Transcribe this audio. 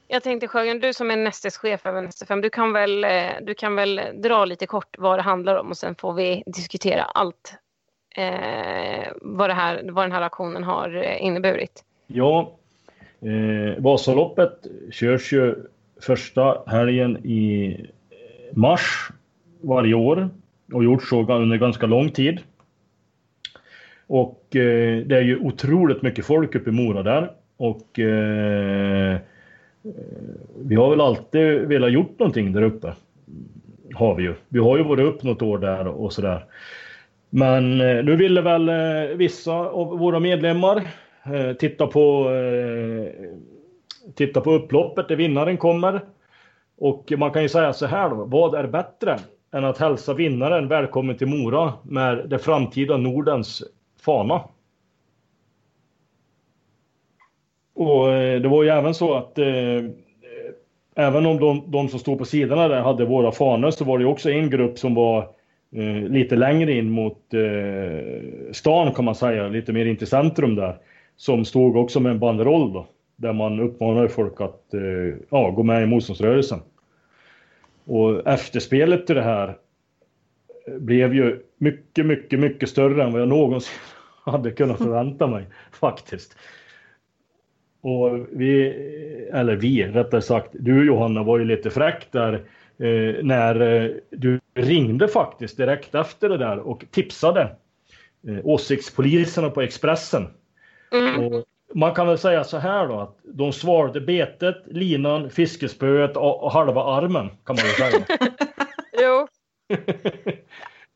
Jag tänkte Sjögren, du som är Nestes-chef över Neste5, du kan väl dra lite kort vad det handlar om och sen får vi diskutera allt vad den här aktionen har inneburit. Ja, Vasaloppet körs ju första helgen i mars varje år och gjort så under ganska lång tid. Och det är ju otroligt mycket folk uppe i Mora där. Och vi har väl alltid velat gjort någonting där uppe. Har vi ju. Vi har ju varit upp något år där och sådär. Men nu ville väl vissa av våra medlemmar titta på upploppet där vinnaren kommer. Och man kan ju säga så här då. Vad är bättre än att hälsa vinnaren välkommen till Mora med det framtida Nordens fana? Och det var ju även så att även om de som stod på sidorna där hade våra fanor, så var det också en grupp som var lite längre in mot stan kan man säga, lite mer in till centrum där, som stod också med en banderoll då, där man uppmanade folk att gå med i motståndsrörelsen. Och efterspelet till det här blev ju mycket, mycket, mycket större än vad jag någonsin hade kunnat förvänta mig faktiskt. Och rättare sagt, du Johanna var ju lite fräck där när du ringde faktiskt direkt efter det där och tipsade åsiktspoliserna på Expressen. Och man kan väl säga så här då, att de svarade betet, linan, fiskespöet och halva armen kan man väl säga. Jo.